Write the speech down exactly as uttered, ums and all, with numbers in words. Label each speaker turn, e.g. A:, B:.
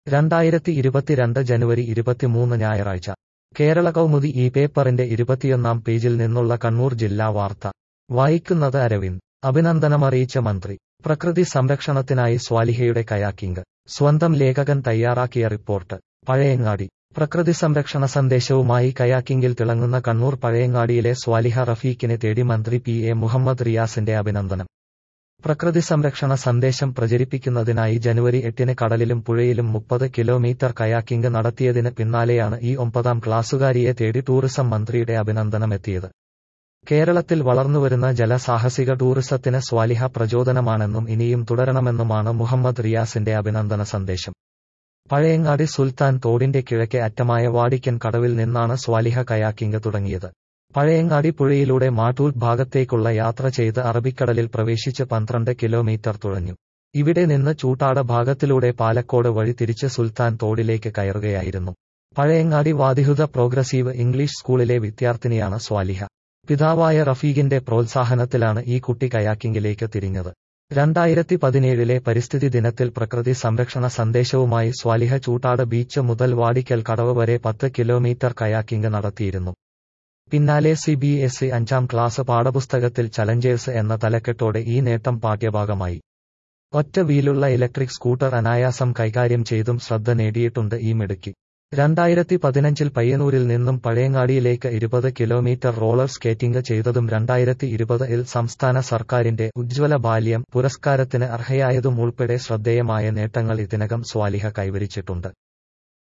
A: രണ്ടായിരത്തി ഇരുപത്തിരണ്ട് ജനുവരി ഇരുപത്തിമൂന്ന് ഞായറാഴ്ച കേരള കൗമുദി ഈ പേപ്പറിന്റെ ഇരുപത്തിയൊന്നാം പേജിൽ നിന്നുള്ള കണ്ണൂർ ജില്ലാ വാർത്ത വായിക്കുന്നത് അരവിന്ദ്. അഭിനന്ദനമറിയിച്ച മന്ത്രി. പ്രകൃതി സംരക്ഷണത്തിനായി സ്വാലിഹയുടെ കയാക്കിംഗ്. സ്വന്തം ലേഖകൻ തയ്യാറാക്കിയ റിപ്പോർട്ട്. പഴയങ്ങാടി. പ്രകൃതി സംരക്ഷണ സന്ദേശവുമായി കയാക്കിംഗിൽ തിളങ്ങുന്ന കണ്ണൂർ പഴയങ്ങാടിയിലെ സ്വാലിഹ റഫീഖിനെ തേടി മന്ത്രി പി എ മുഹമ്മദ് റിയാസിന്റെ അഭിനന്ദനം. പ്രകൃതി സംരക്ഷണ സന്ദേശം പ്രചരിപ്പിക്കുന്നതിനായി ജനുവരി എട്ടിന് കടലിലും പുഴയിലും മുപ്പത് കിലോമീറ്റർ കയാക്കിംഗ് നടത്തിയതിന് പിന്നാലെയാണ് ഈ ഒമ്പതാം ക്ലാസുകാരിയെ തേടി ടൂറിസം മന്ത്രിയുടെ അഭിനന്ദനമെത്തിയത്. കേരളത്തിൽ വളർന്നുവരുന്ന ജലസാഹസിക ടൂറിസത്തിന് സ്വാലിഹ പ്രചോദനമാണെന്നും ഇനിയും തുടരണമെന്നുമാണ് മുഹമ്മദ് റിയാസിന്റെ അഭിനന്ദന സന്ദേശം. പഴയങ്ങാടി സുൽത്താൻ തോടിന്റെ കിഴക്കേ അറ്റമായ വാടിക്കൻ കടവിൽ നിന്നാണ് സ്വാലിഹ കയാക്കിംഗ് തുടങ്ങിയത്. പഴയങ്ങാടി പുഴയിലൂടെ മാട്ടൂൽ ഭാഗത്തേക്കുള്ള യാത്ര ചെയ്ത് അറബിക്കടലിൽ പ്രവേശിച്ച് പന്ത്രണ്ട് കിലോമീറ്റർ തുഴഞ്ഞു. ഇവിടെ നിന്ന് ചൂട്ടാട് ഭാഗത്തിലൂടെ പാലക്കോട് വഴി തിരിച്ച് സുൽത്താൻ തോടിലേക്ക് കയറുകയായിരുന്നു. പഴയങ്ങാടി വാദിഹുദ പ്രോഗ്രസീവ് ഇംഗ്ലീഷ് സ്കൂളിലെ വിദ്യാർത്ഥിനിയാണ് സ്വാലിഹ. പിതാവായ റഫീഖിന്റെ പ്രോത്സാഹനത്തിലാണ് ഈ കുട്ടി കയാക്കിംഗിലേക്ക് തിരിഞ്ഞത്. രണ്ടായിരത്തി പതിനേഴിലെ പരിസ്ഥിതി ദിനത്തിൽ പ്രകൃതി സംരക്ഷണ സന്ദേശവുമായി സ്വാലിഹ ചൂട്ടാട് ബീച്ച് മുതൽ വാടിക്കൽ കടവ് വരെ പത്ത് കിലോമീറ്റർ കയാക്കിംഗ് നടത്തിയിരുന്നു. പിന്നാലെ സി ബി എസ് ഇ അഞ്ചാം ക്ലാസ് പാഠപുസ്തകത്തിൽ ചലഞ്ചേഴ്സ് എന്ന തലക്കെട്ടോടെ ഈ നേട്ടം പാഠ്യഭാഗമായി. ഒറ്റ വീലുള്ള ഇലക്ട്രിക് സ്കൂട്ടർ അനായാസം കൈകാര്യം ചെയ്തും ശ്രദ്ധ നേടിയിട്ടുണ്ട് ഈ മിടുക്കി. രണ്ടായിരത്തി പതിനഞ്ചിൽ പയ്യന്നൂരിൽ നിന്നും പഴയങ്ങാടിയിലേക്ക് ഇരുപത് കിലോമീറ്റർ റോളർ സ്കേറ്റിംഗ് ചെയ്തതും രണ്ടായിരത്തി ഇരുപതിൽ സംസ്ഥാന സർക്കാരിന്റെ ഉജ്ജ്വല ബാല്യം പുരസ്കാരത്തിന് അർഹയായതും ഉൾപ്പെടെ ശ്രദ്ധേയമായ നേട്ടങ്ങൾ ഇതിനകം സ്വാലിഹ കൈവരിച്ചിട്ടുണ്ട്.